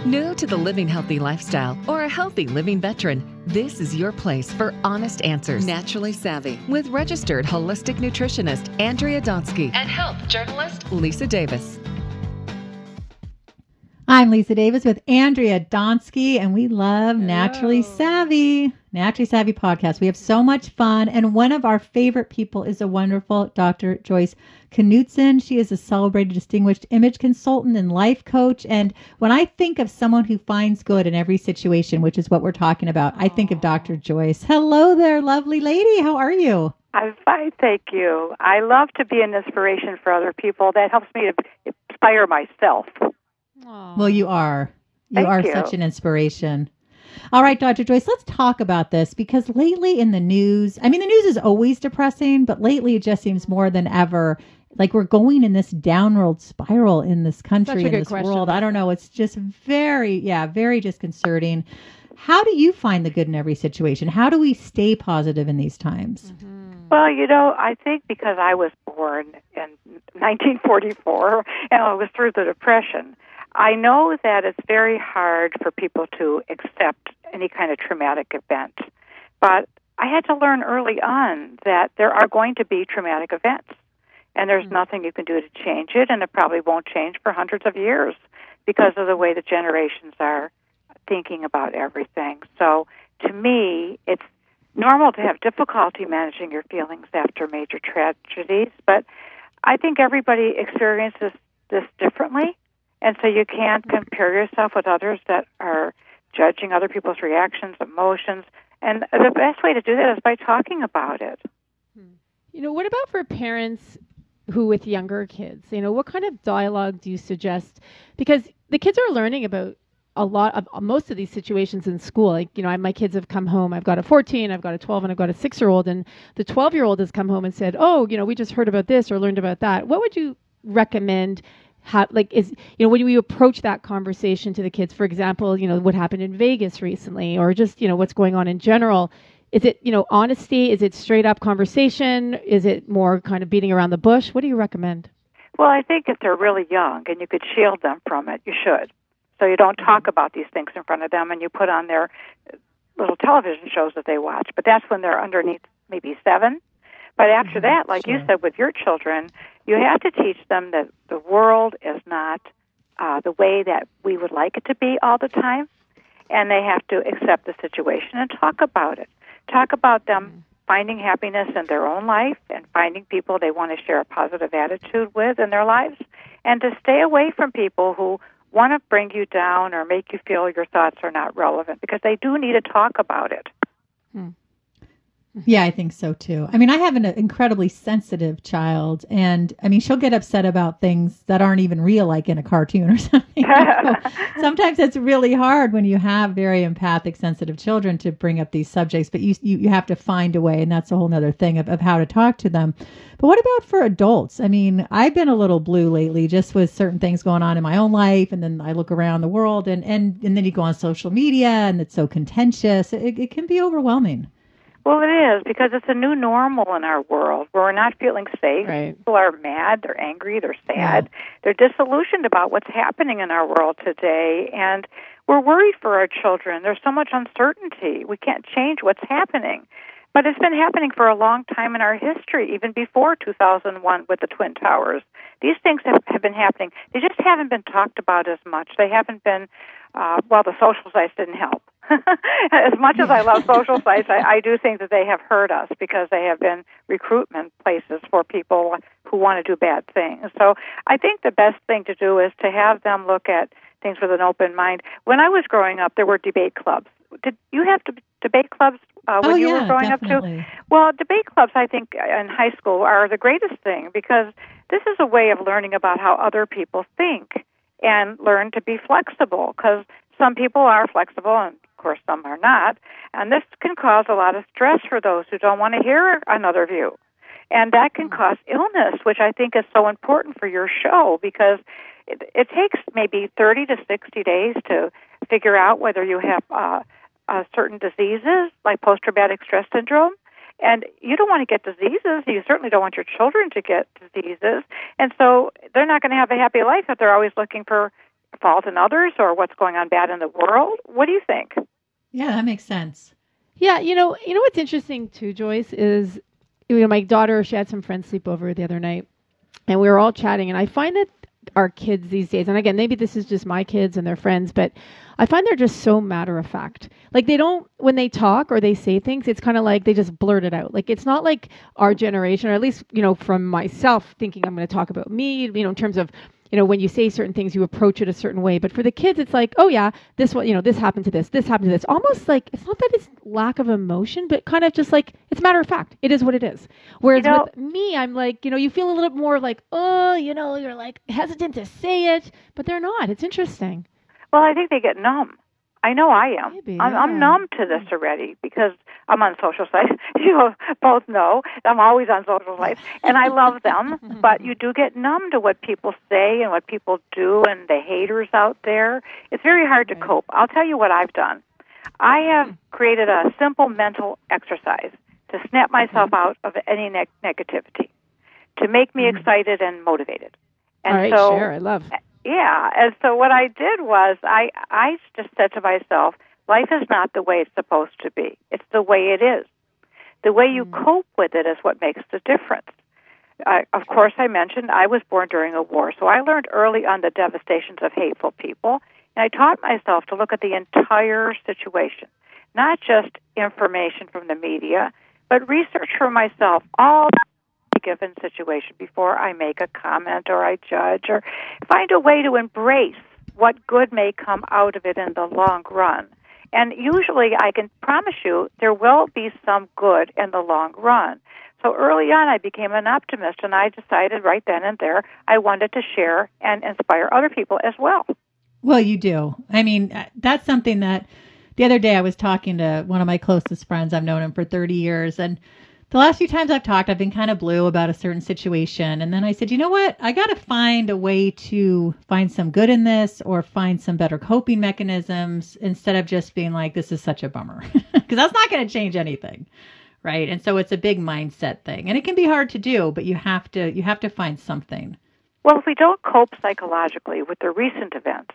New to the living healthy lifestyle or a healthy living veteran, this is your place for honest answers. Naturally Savvy with registered holistic nutritionist Andrea Donsky and health journalist Lisa Davis. I'm Lisa Davis with Andrea Donsky, and we love Naturally Savvy podcast. We have so much fun, and one of our favorite people is the wonderful Dr. Joyce Knutson. She is a celebrated distinguished image consultant and life coach, and when I think of someone who finds good in every situation, which is what we're talking about, I think of Dr. Joyce. Hello there, lovely lady. How are you? I'm fine, thank you. I love to be an inspiration for other people. That helps me to inspire myself. Well, you are. You are such an inspiration. All right, Dr. Joyce, let's talk about this because lately in the news, the news is always depressing, but lately it just seems more than ever like we're going in this downward spiral in this country, in this world. I don't know. It's just very disconcerting. How do you find the good in every situation? How do we stay positive in these times? Mm-hmm. Well, I think because I was born in 1944 and I was through the Depression, I know that it's very hard for people to accept any kind of traumatic event. But I had to learn early on that there are going to be traumatic events, and there's nothing you can do to change it, and it probably won't change for hundreds of years because of the way the generations are thinking about everything. So to me, it's normal to have difficulty managing your feelings after major tragedies, but I think everybody experiences this differently. And so you can't compare yourself with others that are judging other people's reactions, emotions. And the best way to do that is by talking about it. What about for parents who with younger kids? What kind of dialogue do you suggest? Because the kids are learning about a lot of most of these situations in school. My kids have come home. I've got a 14, I've got a 12, and I've got a 6-year-old. And the 12-year-old has come home and said, we just heard about this or learned about that. What would you recommend? When we approach that conversation to the kids, for example, what happened in Vegas recently, or just, what's going on in general, is it, honesty? Is it straight up conversation? Is it more kind of beating around the bush? What do you recommend? Well, I think if they're really young and you could shield them from it, you should. So you don't talk about these things in front of them and you put on their little television shows that they watch. But that's when they're underneath maybe 7. But after that, like you said with your children, you have to teach them that the world is not the way that we would like it to be all the time, and they have to accept the situation and talk about it. Talk about them finding happiness in their own life and finding people they want to share a positive attitude with in their lives, and to stay away from people who want to bring you down or make you feel your thoughts are not relevant, because they do need to talk about it. Yeah, I think so too. I have an incredibly sensitive child, and she'll get upset about things that aren't even real, like in a cartoon or something. So sometimes it's really hard when you have very empathic, sensitive children to bring up these subjects, but you have to find a way, and that's a whole other thing of how to talk to them. But what about for adults? I've been a little blue lately just with certain things going on in my own life, and then I look around the world, and then you go on social media, and it's so contentious. It can be overwhelming. Well, it is, because it's a new normal in our world where we're not feeling safe. Right. People are mad, they're angry, they're sad. Yeah. They're disillusioned about what's happening in our world today, and we're worried for our children. There's so much uncertainty. We can't change what's happening. But it's been happening for a long time in our history, even before 2001 with the Twin Towers. These things have been happening. They just haven't been talked about as much. They haven't been, the social sites didn't help. As much as I love social sites, I do think that they have hurt us because they have been recruitment places for people who want to do bad things. So I think the best thing to do is to have them look at things with an open mind. When I was growing up, there were debate clubs. Did you have debate clubs when you were growing definitely. up too? Well, debate clubs, I think, in high school are the greatest thing, because this is a way of learning about how other people think and learn to be flexible, because some people are flexible and, of course, some are not. And this can cause a lot of stress for those who don't want to hear another view. And that can cause illness, which I think is so important for your show, because it takes maybe 30 to 60 days to figure out whether you have certain diseases like post-traumatic stress syndrome. And you don't want to get diseases. You certainly don't want your children to get diseases. And so they're not going to have a happy life if they're always looking for fault in others or what's going on bad in the world. What do you think? Yeah, that makes sense. Yeah, what's interesting too, Joyce, is my daughter, she had some friends sleep over the other night, and we were all chatting, and I find that our kids these days, and again, maybe this is just my kids and their friends, but I find they're just so matter of fact. Like they don't, when they talk or they say things, it's kind of like they just blurt it out. Like it's not like our generation, or at least, from myself thinking I'm going to talk about me, in terms of, when you say certain things, you approach it a certain way. But for the kids, it's like, oh yeah, this one, this happened to this happened to this. Almost like, it's not that it's lack of emotion, but kind of just like, it's matter of fact. It is what it is. Whereas with me, I'm like, you feel a little bit more like, oh, you're like hesitant to say it, but they're not. It's interesting. Well, I think they get numb. I know I am. Maybe, I'm numb to this already because I'm on social sites. You both know I'm always on social sites, and I love them. But you do get numb to what people say and what people do and the haters out there. It's very hard to cope. I'll tell you what I've done. I have created a simple mental exercise to snap myself out of any negativity, to make me excited and motivated. And all right, share. I love. Yeah, and so what I did was I just said to myself, life is not the way it's supposed to be. It's the way it is. The way you cope with it is what makes the difference. Of course, I mentioned I was born during a war, so I learned early on the devastations of hateful people, and I taught myself to look at the entire situation, not just information from the media, but research for myself all given situation before I make a comment or I judge or find a way to embrace what good may come out of it in the long run. And usually I can promise you there will be some good in the long run. So early on I became an optimist, and I decided right then and there I wanted to share and inspire other people as well. Well, you do. I mean, that's something that the other day I was talking to one of my closest friends. I've known him for 30 years, and the last few times I've talked, I've been kind of blue about a certain situation. And then I said, you know what? I got to find a way to find some good in this or find some better coping mechanisms instead of just being like, this is such a bummer. Because that's not going to change anything. Right. And so it's a big mindset thing. And it can be hard to do, but you have to find something. Well, if we don't cope psychologically with the recent events,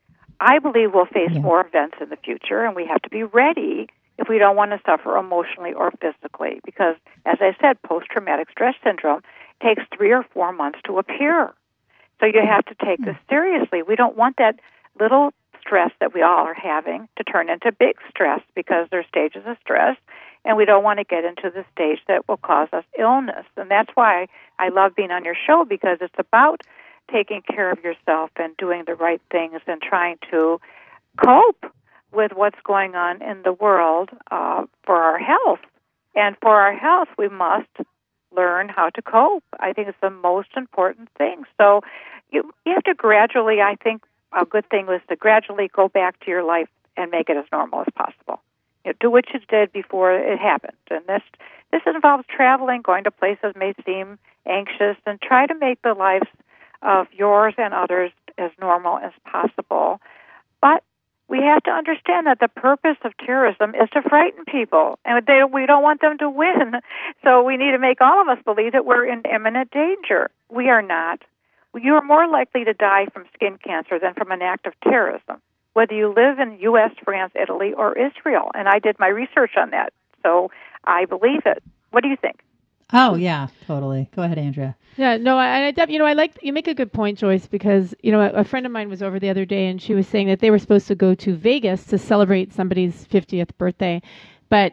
I believe we'll face more events in the future, and we have to be ready if we don't want to suffer emotionally or physically, because, as I said, post-traumatic stress syndrome takes 3 or 4 months to appear. So you have to take this seriously. We don't want that little stress that we all are having to turn into big stress, because there's stages of stress, and we don't want to get into the stage that will cause us illness. And that's why I love being on your show, because it's about taking care of yourself and doing the right things and trying to cope with what's going on in the world for our health. And for our health, we must learn how to cope. I think it's the most important thing. So you have to gradually, I think a good thing was to gradually go back to your life and make it as normal as possible. Do what you did before it happened. And this involves traveling, going to places may seem anxious, and try to make the lives of yours and others as normal as possible. But we have to understand that the purpose of terrorism is to frighten people, and we don't want them to win. So we need to make all of us believe that we're in imminent danger. We are not. You are more likely to die from skin cancer than from an act of terrorism, whether you live in U.S., France, Italy, or Israel. And I did my research on that, so I believe it. What do you think? Oh, yeah, totally. Go ahead, Andrea. Yeah, no, I like, you make a good point, Joyce, because, a friend of mine was over the other day, and she was saying that they were supposed to go to Vegas to celebrate somebody's 50th birthday, but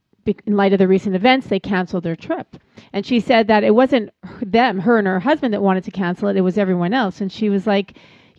in light of the recent events, they canceled their trip. And she said that it wasn't her and her husband that wanted to cancel it, it was everyone else. And she was like,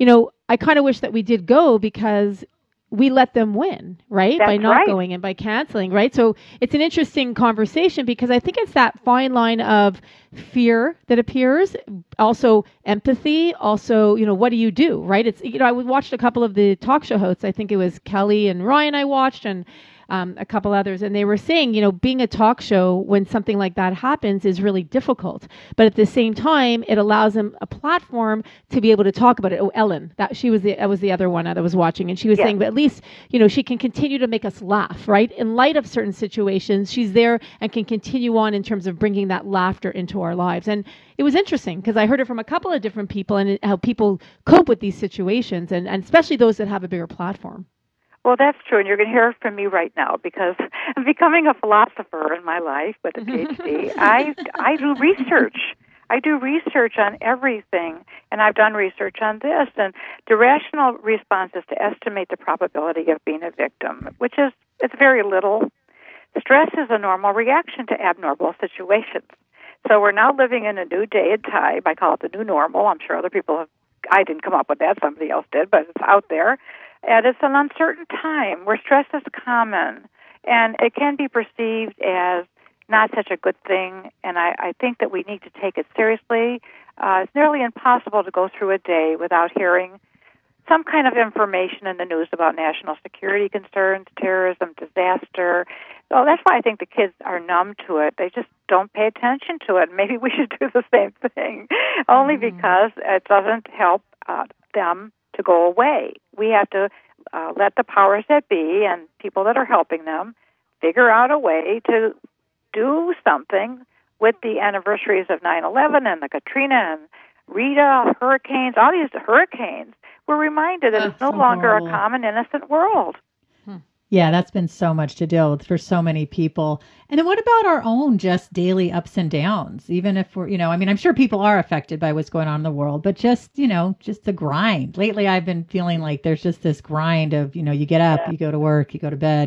I kind of wish that we did go, because we let them win, right? That's by not right. going and by canceling, right? So it's an interesting conversation, because I think it's that fine line of fear that appears, also empathy, also, what do you do, right? It's, I watched a couple of the talk show hosts. I think it was Kelly and Ryan I watched, and a couple others, and they were saying, being a talk show when something like that happens is really difficult. But at the same time, it allows them a platform to be able to talk about it. Oh, Ellen, that was the other one that I was watching, and she was saying, but at least, she can continue to make us laugh, right? In light of certain situations, she's there and can continue on in terms of bringing that laughter into our lives. And it was interesting because I heard it from a couple of different people and how people cope with these situations, and especially those that have a bigger platform. Well, that's true, and you're going to hear from me right now because I'm becoming a philosopher in my life with a PhD. I do research. I do research on everything, and I've done research on this. And the rational response is to estimate the probability of being a victim, which is it's very little. Stress is a normal reaction to abnormal situations. So we're now living in a new day and time. I call it the new normal. I'm sure other people have. I didn't come up with that. Somebody else did, but it's out there. And it's an uncertain time where stress is common, and it can be perceived as not such a good thing, and I think that we need to take it seriously. It's nearly impossible to go through a day without hearing some kind of information in the news about national security concerns, terrorism, disaster. So that's why I think the kids are numb to it. They just don't pay attention to it. Maybe we should do the same thing, only because it doesn't help them to go away. We have to let the powers that be and people that are helping them figure out a way to do something with the anniversaries of 9/11 and the Katrina and Rita hurricanes. All these hurricanes, we're reminded that it's no longer horrible. A common, innocent world. Yeah, that's been so much to deal with for so many people. And then what about our own just daily ups and downs? Even if we're, I'm sure people are affected by what's going on in the world, but just the grind. Lately, I've been feeling like there's just this grind of, you get up, you go to work, you go to bed.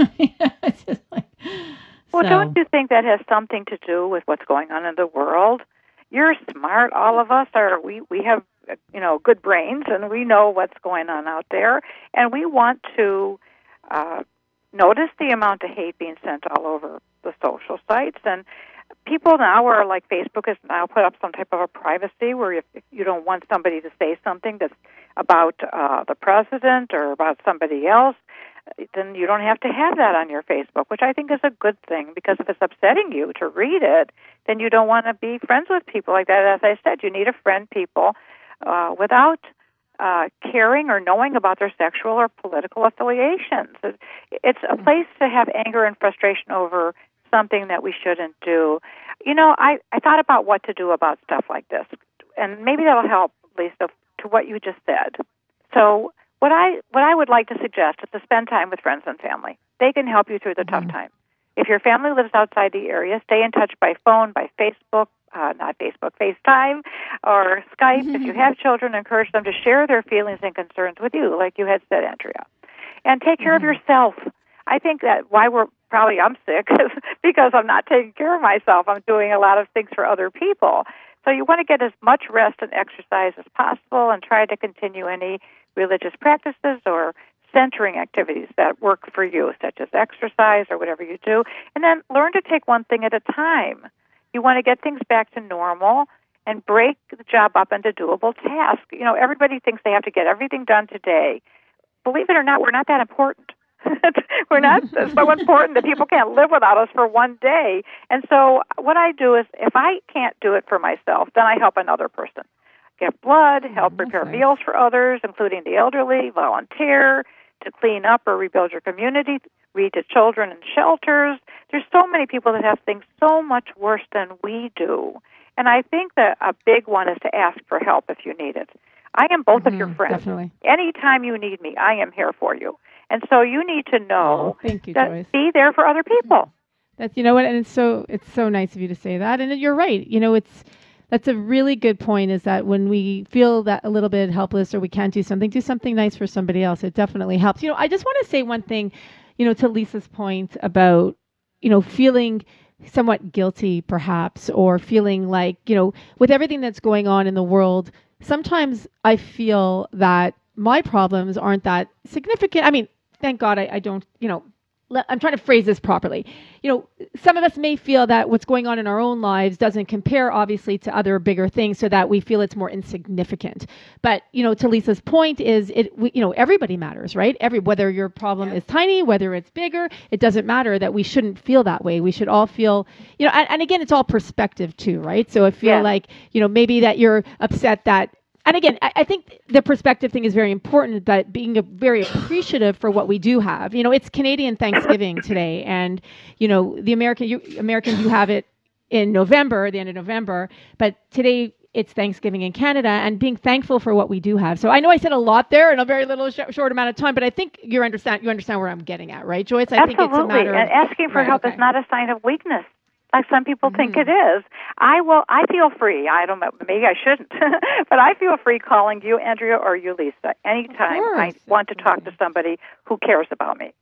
It's just like, well, don't you think that has something to do with what's going on in the world? You're smart. All of us are. We have, good brains, and we know what's going on out there, and we want to notice the amount of hate being sent all over the social sites. And people now are like, Facebook has now put up some type of a privacy where if you don't want somebody to say something that's about the president or about somebody else, then you don't have to have that on your Facebook, which I think is a good thing, because if it's upsetting you to read it, then you don't want to be friends with people like that. As I said, you need to friend people without caring or knowing about their sexual or political affiliations. It's a place to have anger and frustration over something that we shouldn't do. I thought about what to do about stuff like this, and maybe that'll help, Lisa, to what you just said. So what I would like to suggest is to spend time with friends and family. They can help you through the tough time. If your family lives outside the area, stay in touch by phone, by Facebook, not Facebook, FaceTime, or Skype. If you have children, encourage them to share their feelings and concerns with you, like you had said, Andrea. And take care of yourself. I think that why I'm sick is because I'm not taking care of myself. I'm doing a lot of things for other people. So you want to get as much rest and exercise as possible, and try to continue any religious practices or centering activities that work for you, such as exercise or whatever you do. And then learn to take one thing at a time. You want to get things back to normal and break the job up into doable tasks. Everybody thinks they have to get everything done today. Believe it or not, we're not that important. We're not so important that people can't live without us for one day. And so what I do is, if I can't do it for myself, then I help another person. Get blood, help prepare meals for others, including the elderly, volunteer to clean up or rebuild your community, read to children in shelters. There's so many people that have things so much worse than we do. And I think that a big one is to ask for help if you need it. I am both of your friends. Definitely. Anytime you need me, I am here for you. And so you need to know thank you, that Joyce. Be there for other people. That's, and it's so nice of you to say that. And you're right. That's a really good point, is that when we feel that a little bit helpless or we can't do something nice for somebody else. It definitely helps. I just want to say one thing, to Lisa's point about, feeling somewhat guilty perhaps, or feeling like, with everything that's going on in the world, sometimes I feel that my problems aren't that significant. I mean, thank God I don't, I'm trying to phrase this properly. Some of us may feel that what's going on in our own lives doesn't compare, obviously, to other bigger things, so that we feel it's more insignificant. But, to Lisa's point is, everybody matters, right? Whether your problem is tiny, whether it's bigger, it doesn't matter that we shouldn't feel that way. We should all feel, and again, it's all perspective too, right? So I feel like, maybe that you're upset that. And again, I think the perspective thing is very important, that being very appreciative for what we do have. It's Canadian Thanksgiving today, and, the Americans, you have it in November, the end of November, but today it's Thanksgiving in Canada, and being thankful for what we do have. So I know I said a lot there in a very little short amount of time, but I think you understand where I'm getting at, right, Joyce? I think it's a matter of... And asking for help is not a sign of weakness, like some people think it is. I feel free. I don't know, maybe I shouldn't, but I feel free calling you, Andrea, or you, Lisa, anytime I want to talk to somebody who cares about me.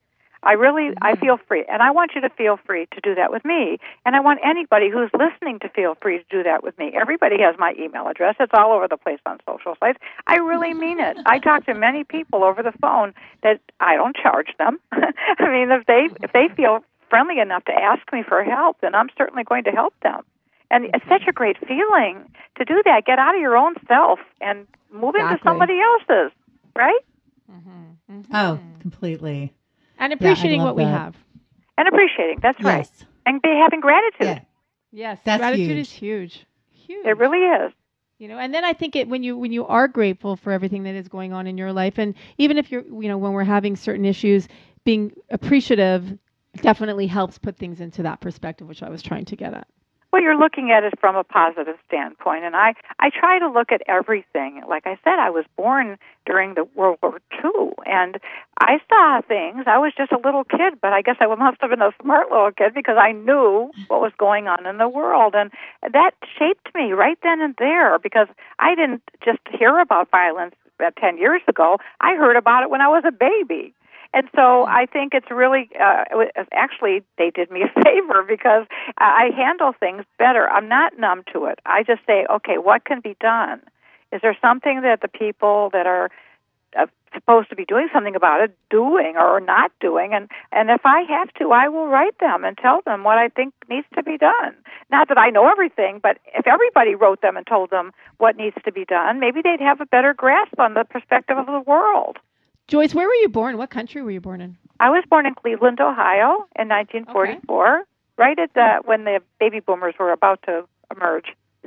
I feel free, and I want you to feel free to do that with me, and I want anybody who's listening to feel free to do that with me. Everybody has my email address. It's all over the place on social sites. I really mean it. I talk to many people over the phone that I don't charge them. I mean, if they feel friendly enough to ask me for help, then I'm certainly going to help them. And it's such a great feeling to do that. Get out of your own self and move into somebody else's, right? Mm-hmm. Mm-hmm. Oh, completely. And appreciating what we have. And appreciating, that's right. And having gratitude. Yeah. Yes, gratitude is huge. Huge. It really is. And then I think when you are grateful for everything that is going on in your life, and even if you're, when we're having certain issues, being appreciative definitely helps put things into that perspective, which I was trying to get at. Well, you're looking at it from a positive standpoint, and I try to look at everything. Like I said, I was born during the World War II, and I saw things. I was just a little kid, but I guess I must have been a smart little kid because I knew what was going on in the world, and that shaped me right then and there, because I didn't just hear about violence 10 years ago. I heard about it when I was a baby. And so I think it's really, actually, they did me a favor because I handle things better. I'm not numb to it. I just say, okay, what can be done? Is there something that the people that are supposed to be doing something about it doing or not doing? And if I have to, I will write them and tell them what I think needs to be done. Not that I know everything, but if everybody wrote them and told them what needs to be done, maybe they'd have a better grasp on the perspective of the world. Joyce, where were you born? What country were you born in? I was born in Cleveland, Ohio in 1944, right at when the baby boomers were about to emerge.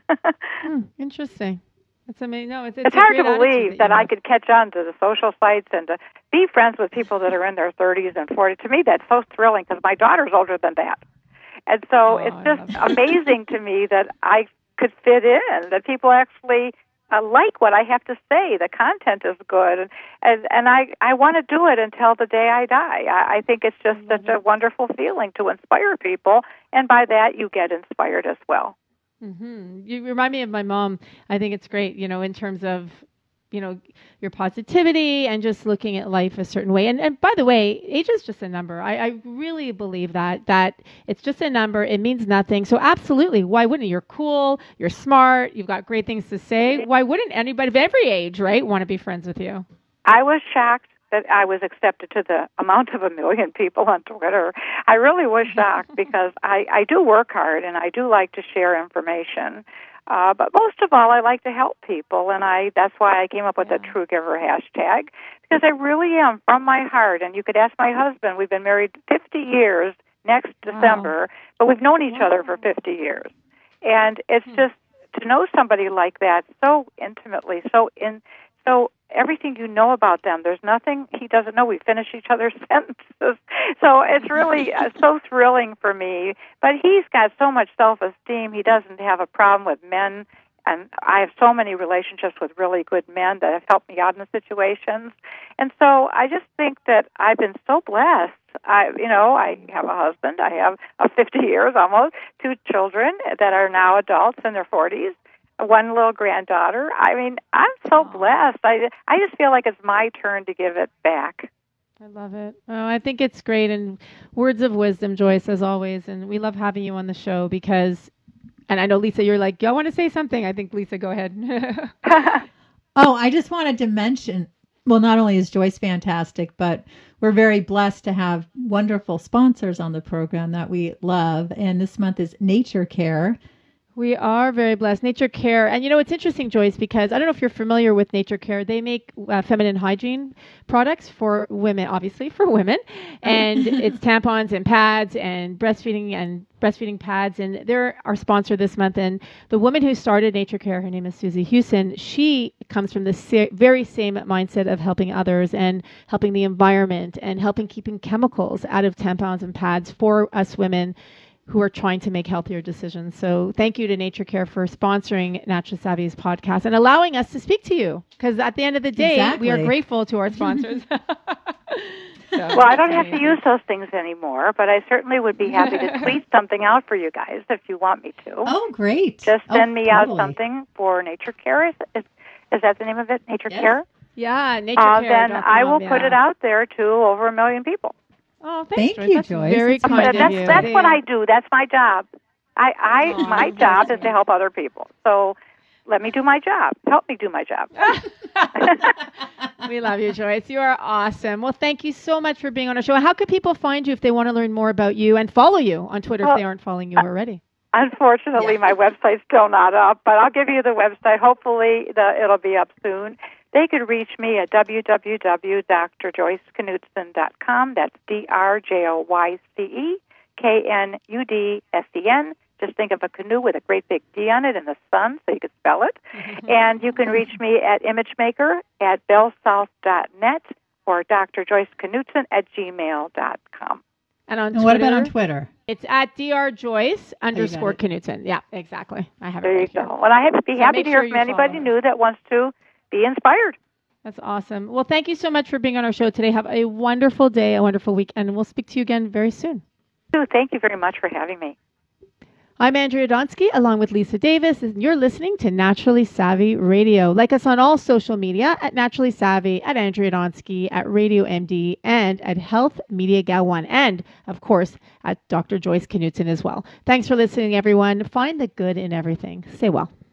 Interesting. That's amazing. No, it's hard to believe that I could catch on to the social sites and to be friends with people that are in their 30s and 40s. To me, that's so thrilling because my daughter's older than that. And so it's just amazing to me that I could fit in, that people actually like what I have to say. The content is good, and I want to do it until the day I die. I think it's just such a wonderful feeling to inspire people, and by that you get inspired as well. Mm-hmm. You remind me of my mom. I think it's great, in terms of, your positivity and just looking at life a certain way. And by the way, age is just a number. I really believe that it's just a number. It means nothing. So absolutely, why wouldn't you? You're cool, you're smart, you've got great things to say. Why wouldn't anybody of every age, right, want to be friends with you? I was shocked that I was accepted to the amount of 1 million people on Twitter. I really was shocked because I do work hard and I do like to share information. But most of all, I like to help people, and that's why I came up with the True Giver hashtag, because I really am from my heart. And you could ask my husband. We've been married 50 years next December, but we've known each other for 50 years. And it's just to know somebody like that so intimately, so everything you know about them, there's nothing he doesn't know. We finish each other's sentences. So it's really so thrilling for me. But he's got so much self-esteem. He doesn't have a problem with men. And I have so many relationships with really good men that have helped me out in situations. And so I just think that I've been so blessed. I have a husband. I have 50 years almost, 2 children that are now adults in their 40s. 1 little granddaughter. I mean, I'm so blessed. I just feel like it's my turn to give it back. I love it. Oh, I think it's great. And words of wisdom, Joyce, as always. And we love having you on the show because, and I know, Lisa, you're like, I want to say something. I think, Lisa, go ahead. I just wanted to mention Well, not only is Joyce fantastic, but we're very blessed to have wonderful sponsors on the program that we love. And this month is Nature Care. We are very blessed. Nature Care. And it's interesting, Joyce, because I don't know if you're familiar with Nature Care. They make feminine hygiene products for women, obviously for women. And it's tampons and pads and breastfeeding pads. And they're our sponsor this month. And the woman who started Nature Care, her name is Susie Hewson. She comes from the very same mindset of helping others and helping the environment and helping keeping chemicals out of tampons and pads for us women who are trying to make healthier decisions. So thank you to Nature Care for sponsoring Naturally Savvy's podcast and allowing us to speak to you. Because at the end of the day, we are grateful to our sponsors. Well, I don't have to use those things anymore, but I certainly would be happy to tweet something out for you guys if you want me to. Oh, great. Just send me out something for Nature Care. Is that the name of it, Nature Care? Yeah, Nature Care. Then I will put it out there to over 1 million people. Oh, thanks, Thank you, That's Joyce. very kind of you. That's what I do. That's my job. My job is to help other people. So let me do my job. Help me do my job. We love you, Joyce. You are awesome. Well, thank you so much for being on our show. How could people find you if they want to learn more about you and follow you on Twitter if they aren't following you already? Unfortunately, my website's still not up, but I'll give you the website. Hopefully, it'll be up soon. They could reach me at www.drjoyceknudsen.com. That's DRJOYCEKNUDSEN. Just think of a canoe with a great big D on it in the sun, so you could spell it. And you can reach me at imagemaker@bellsouth.net or drjoyceknudsen@gmail.com. And what about on Twitter? It's at drjoyce_Knudsen. Yeah, exactly. I have it there right you here. go. And I'd be happy to hear from anybody new that wants to be inspired. That's awesome. Well, thank you so much for being on our show today. Have a wonderful day, a wonderful week, and we'll speak to you again very soon. Thank you very much for having me. I'm Andrea Donsky, along with Lisa Davis, and you're listening to Naturally Savvy Radio. Like us on all social media at Naturally Savvy, at Andrea Donsky, at Radio MD, and at Health Media Gal 1, and, of course, at Dr. Joyce Knudsen as well. Thanks for listening, everyone. Find the good in everything. Stay well.